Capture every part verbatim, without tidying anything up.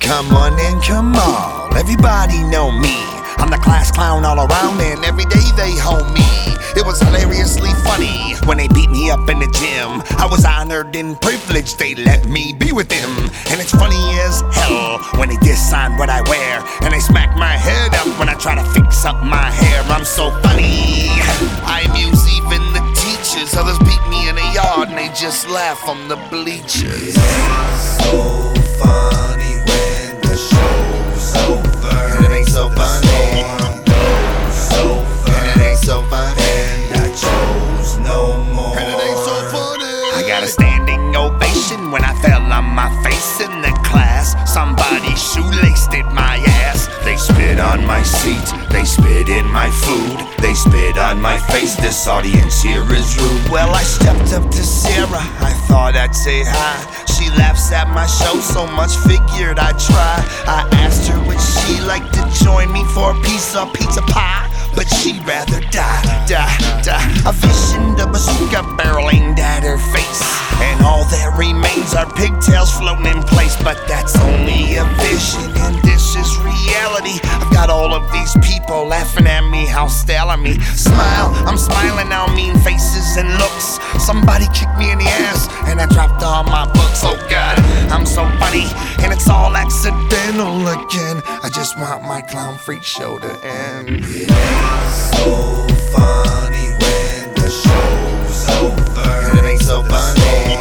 Come on and come on, everybody know me. I'm the class clown all around and every day they hold me. It was hilariously funny when they beat me up in the gym. I was honored and privileged they let me be with them. And it's funny as hell when they diss on what I wear, and they smack my head up when I try to fix up my hair. I'm so funny, I amuse even the teachers. Others beat me in the yard and they just laugh from the bleachers. So funny when the show's over, and it ain't so funny. Got a standing ovation when I fell on my face in the class. Somebody shoelaced at my ass. They spit on my seat, they spit in my food, they spit on my face. This audience here is rude. Well, I stepped up to Sarah, I thought I'd say hi. She laughs at my show so much, figured I'd try. I asked her would she like to join me for a piece of pizza pie, but she'd rather die, die, die. A vision, the bazooka barrel aimed at her face, and all that remains are pigtails floating in place. But that's only a vision, and this is reality. I've got all of these people laughing at me, how stale of me. Smile, I'm smiling now, mean faces and looks. Somebody kicked me in the ass, and I dropped all my books. Oh God, I'm so funny, and it's all accidental again. I just want my clown freak show to end. So funny when the show's over, and it ain't so funny.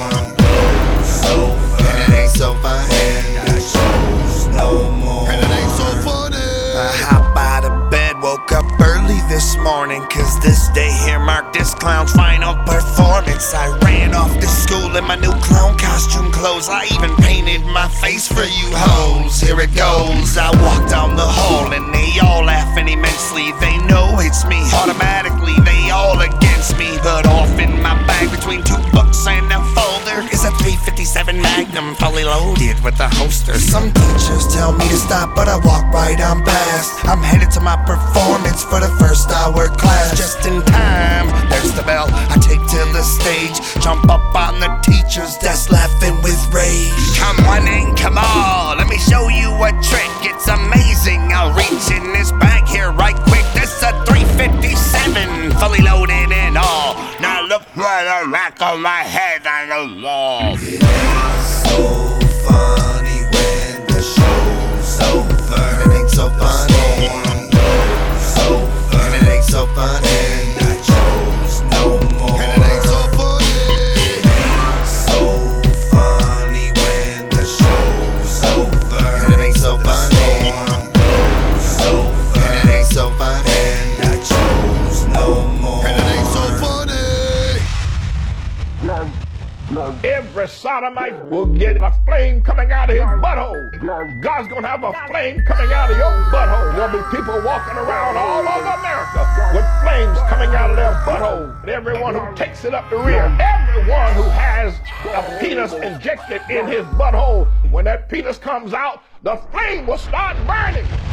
So and it ain't so funny. The show's no more, and it ain't so funny. I hop out of bed, woke up early this morning, cause this day here marked this clown's final performance. I ran off to school in my new clown costume clothes. I even painted my face for you hoes. Here it goes. I walk down the hall and they all laughing immensely. They know it's me. Automatically they all against me. But off in my bag between two books and a folder is a three fifty-seven Magnum fully loaded with a holster. Some teachers tell me to stop, but I walk right on past. I'm headed to my performance for the first hour class. Just in time, there's the bell. I take to the stage, jump up on the teacher's desk, laughing with rage. Come on and come on, let me show you a trick. It's amazing. I'll reach in this bag here right quick. This a three fifty-seven, fully loaded and all. Now look right on the back of my head on the wall. So funny when the show's over, and it ain't so funny. So and it ain't so funny. The show's no more, and it ain't so funny. So funny when the show's over, and it ain't so funny. So and it ain't so funny. The show's no more, and it ain't so funny. Every sodomite will get a flame coming out of his butthole. God's gonna have a flame coming out of your butthole. There'll be people walking around all over America with flames coming out of their butthole. And everyone who takes it up the rear, everyone who has a penis injected in his butthole, when that penis comes out, the flame will start burning.